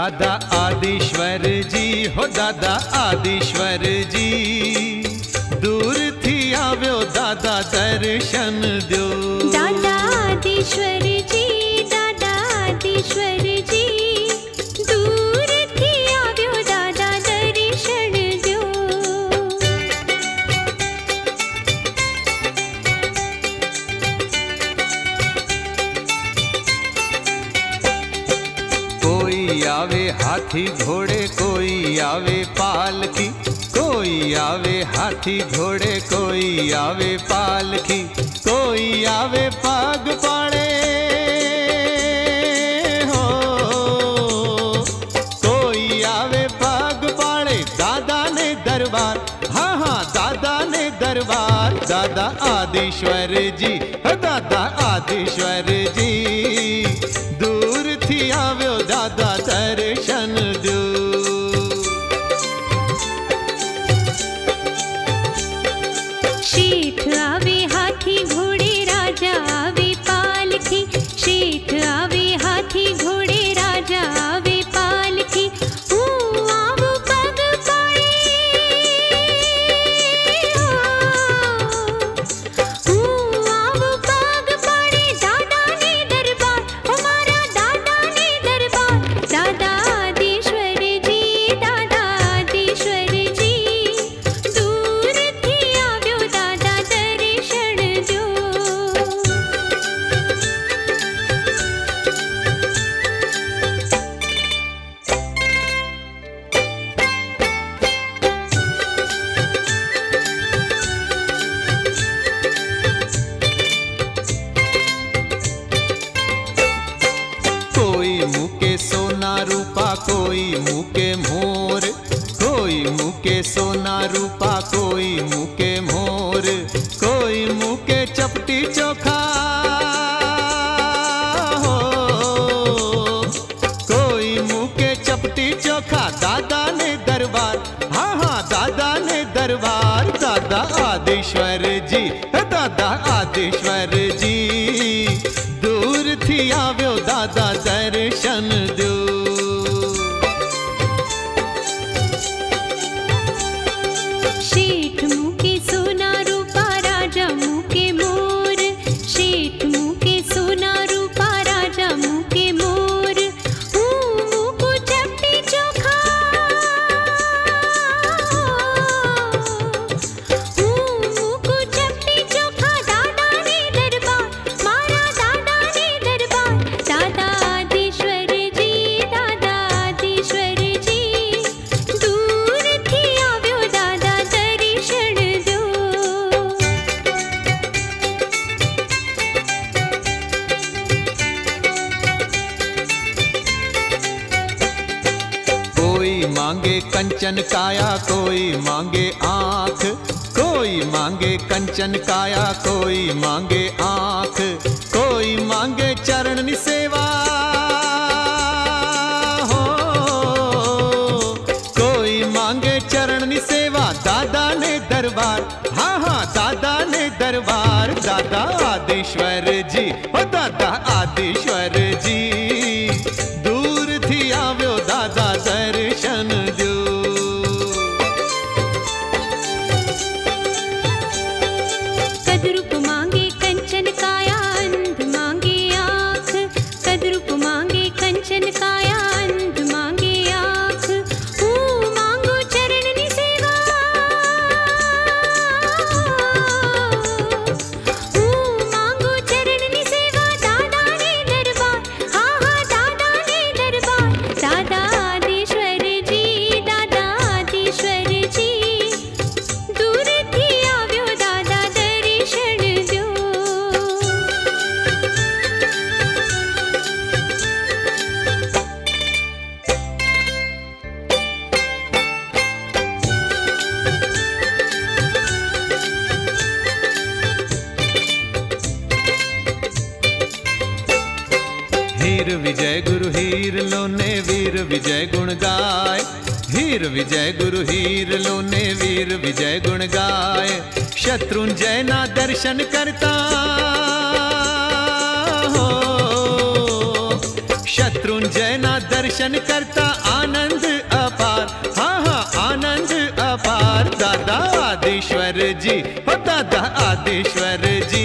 दादा आदिश्वर जी हो दादा आदिश्वर जी, दूर थी आव्यो दादा दर्शन दो। दादा आदिश्वर जी, दादा आदिश्वर जी, दूर थी आव्यो दादा दर्शन दो। कोई आवे हाथी घोड़े, कोई आवे पालकी, कोई आवे हाथी घोड़े, कोई आवे पालकी, कोई आवे पग पाड़े हो, कोई आवे पग पाड़े। दादा ने दरबार, हाँ हाँ दादा ने दरबार, दादा आदिश्वर जी, दादा आदिश्वर जी, दूर थी आव्यो दादा दर्शन दो। शेठ आवे हाथी घोड़े, राजा आवे पालकी, शेठ आवे हाथी घोड़े, राजा आवे पालकी, आवो पग पाड़े आवो पग पाड़े। दादा ने दरबार, हमारा दादा ने दरबार, दादा आदिश्वर जी, दादा आदिश्वर जी, दूर थी आव्यो दादा दर्शन दो। कोई मुके सोना रूपा, कोई मुके मोर, कोई मुके सोना रूपा, कोई मुके मोर, कोई मुके चपटी चोखा हो, कोई मुके चपटी चोखा। दादा ने दरबार, हाँ हाँ दादा ने दरबार, दादा आदिश्वर जी, दादा आदिश्वर जी, दूर थी आव्यो दादा दर्शन दो। शेठ मुके सोना रूपा, राजा मुके मोर, शेठ मुके सोना रूपा, राजा मुके मोर, मुको चपटी चोखा मुको चपटी चोखा। दादा ने दरबार, मारा दादा ने दरबार, दादा आदिश्वर जी, दादा आदिश्वर जी, दूर थी आव्यो दादा दर्शन दो। कोई मांगे कंचन काया, कोई मांगे आंख, कोई मांगे कंचन काया, कोई मांगे आंख, कोई मांगे चरण सेवा हो, कोई मांगे चरण सेवा। दादा ने दरबार, हाँ हाँ दादा ने दरबार, दादा आदिश्वर जी, ओ दादा आदिश्वर जी, दूर थी आव्यो दादा दर्शन दो। कदरूप मांगे कंचन काया, अंध मांगे आँख, कदरूप मांगे कंचन काया, अंध मांगे आँख, मांगो चरण सेवा मांगो चरण सेवा। दादा ने दरबार, हाँ हाँ दादा ने दरबार, दादा आदिश्वर जी, दादा आदिश्वर जी, दूर थी आव्यो दादा दर्शन दो। हीर विजय गुरु हीर लोने, वीर विजय गुण गाय, हीर विजय गुरु हीर लोने, वीर विजय गुण गाय। शत्रुंजय ना दर्शन करता हो, शत्रु मृत्युंजय ना दर्शन करता आनंद अपार, हाँ हाँ आनंद अपार। दादा आदिश्वर जी, हो दादा आदिश्वर जी।